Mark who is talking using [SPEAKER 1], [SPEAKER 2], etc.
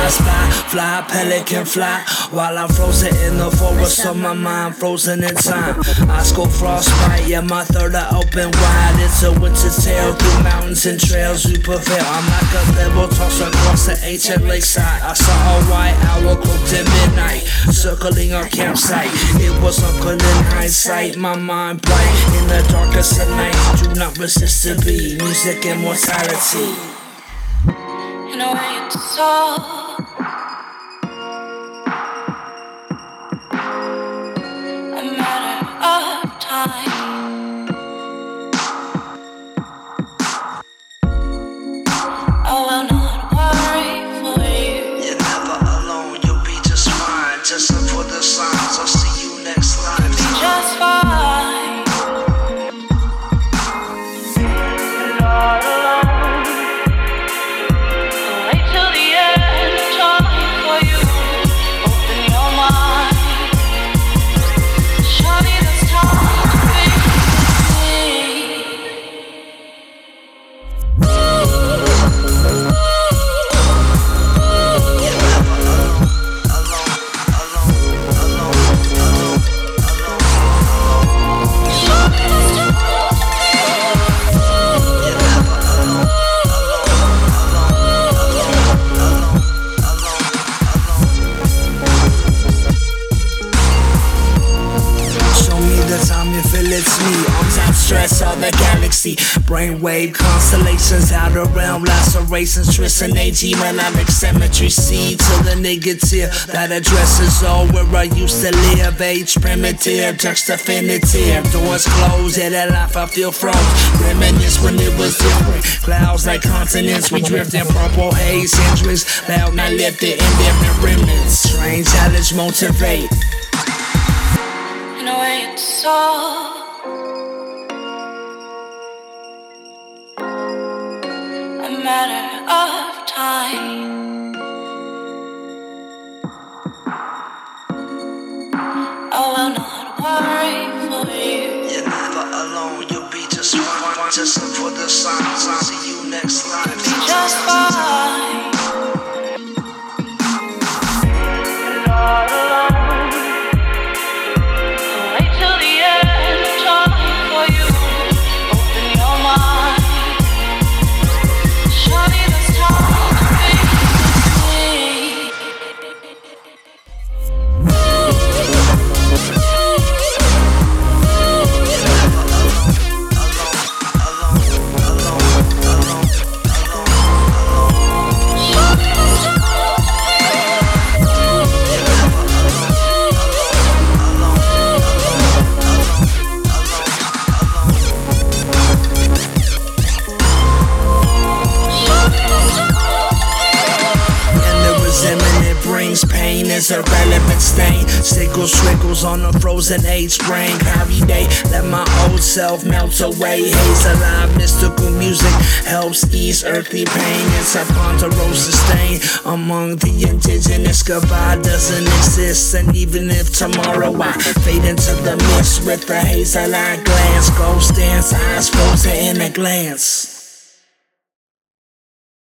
[SPEAKER 1] I spy, fly, pelican fly, while I'm frozen in the forest of my mind, frozen in time. I scope frostbite, yeah, my third eye open wide. It's a winter tale through mountains and trails we prevail. I'm like a pebble tossed across the ancient lakeside. I saw a white owl cloaked in midnight, circling our campsite. It was uncle in hindsight, my mind bright in the darkest of night. Do not resist to be music immortality.
[SPEAKER 2] In a way it's so a matter of time. I will not worry for you.
[SPEAKER 1] You're never alone, you'll be just fine. Just look for the signs, I'll see you next life.
[SPEAKER 2] You'll be just fine. You're not alone. Wait till the end of time for you. Open your mind. Show me this time to be me.
[SPEAKER 1] It's me, arms outstretched all the galaxy. Brainwave constellations, outer realm lacerations, twisting AG melodic symmetry. See to the negative that addresses all where I used to live. Age primitive, text definitive. Doors closed, yeah, that life I feel froze. Reminisce when it was different. Clouds like continents, we drift in purple haze. Centuries loud, not lifted in different remnants. Strange challenge motivate.
[SPEAKER 2] In a way it's so a matter of time. I will not worry for you.
[SPEAKER 1] You're never alone, you'll be just fine. Just look for the signs, I'll see you next life.
[SPEAKER 2] You'll be just fine. You're not alone. Wait till the end of time for you. Open your mind. Show me this time to be me.
[SPEAKER 1] Pain is a relevant stain. Sickles, squiggles on a frozen age brain. Every day, let my old self melt away. Haze alive, mystical music helps ease earthly pain. It's a ponderosa stain among the indigenous. Goodbye doesn't exist, and even if tomorrow I fade into the mist with the hazel eye glance, ghost dance, eyes frozen in a glance.